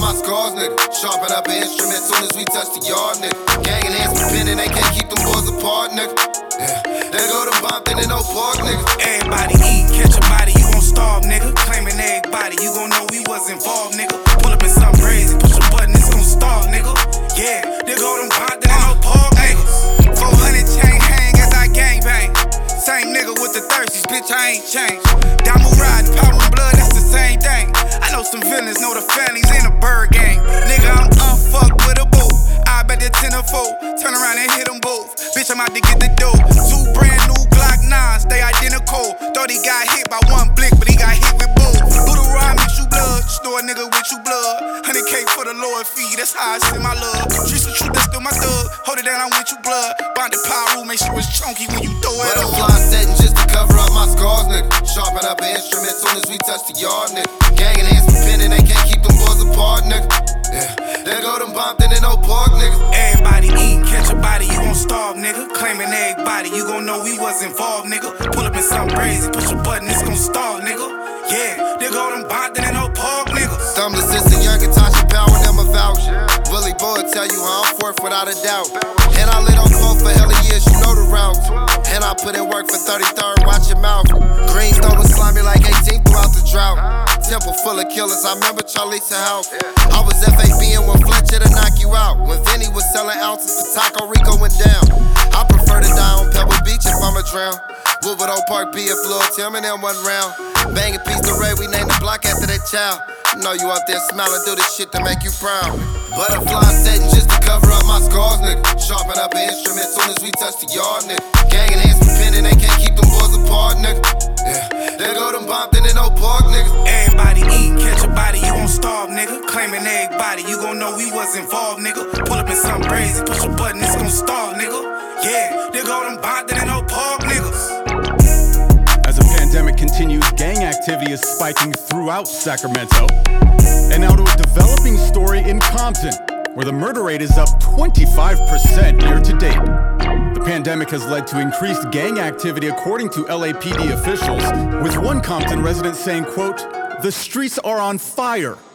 my scars, nigga. Sharpen up an instrument soon as we touch the yard, nigga. Gang and hands spinning, they can't keep them boys apart, nigga. Yeah, they go to Bompton in no park, nigga. Everybody eat, catch a body, you gon' starve, nigga. Claiming everybody, you gon' know we was involved, nigga. Pull up in something crazy, push a button, it's gon' start, nigga. Yeah, they go to Bompton in no park, nigga. 400 chain hang as I gang bang. Same nigga with the thirsties, bitch, I ain't changed. Diamond ride, power and blood, that's the same thing. I know some villains, know the families in the bird gang. Nigga, I'm unfucked with a boo. I bet they're 10 or 4. Turn around and hit them both. Bitch, I'm out to get the dough. 2 brand new Glock 9s, they identical. Thought he got hit by 1 blick, but he got hit with both. Little ride mix you blood, store a nigga with you blood. 100K for the Lord fee, that's how I send my love. Streets of truth, that's still my thug. Hold it down, I'm with you blood. Bonded power rule, make sure it's chunky when you throw it up. Butterfly setting just to cover up my scars, nigga. Sharpen up an instrument soon as we touch the yard, nigga. Gang and hands spinning, they can't keep them boys apart, nigga. Yeah, they go to Bompton in no park, nigga. Everybody eat, catch a body, you gon' starve, nigga. Claiming everybody, you gon' know we was involved, nigga. Pull up in something crazy, push a button, it's gon' start, nigga. Yeah, they go to Bompton in no park, nigga. Thumbless sister, young Tasha Power, them a vouch. Willie Boy tell you how I'm forth without a doubt. And I lit on court for hella years, you know the route. And I put in work for 33rd, watch your mouth. Greenstone was slimy like 18 throughout the drought. Temple full of killers, I remember Charlie's house. I was FABing when Fletcher to knock you out. When Vinny was selling ounces for Taco Rico went down. I prefer to die on Pebble Beach if I'ma drown. Woodward Oak Park B if Lil Tim and them wasn't round. Bang a piece of Ray, we named the block after that child. Know you out there smiling, do this shit to make you proud. Butterfly setting just to cover up my scars, nigga. Sharpen up an instrument soon as we touch the yard, nigga. Gang and hands spinning, they can't keep them boys apart, nigga. Yeah, they go to Bompton in no park, nigga. Everybody eat, catch a body, you gon' starve, nigga. Claiming everybody, you gon' know we was involved, nigga. Pull up in something crazy, push a button, it's gon' start, nigga. Yeah, they go to Bompton in no park, niggas. As the pandemic continues, gang activity is spiking throughout Sacramento. And now to a developing story in Compton, where the murder rate is up 25% year to date. The pandemic has led to increased gang activity according to LAPD officials, with one Compton resident saying, quote, "The streets are on fire."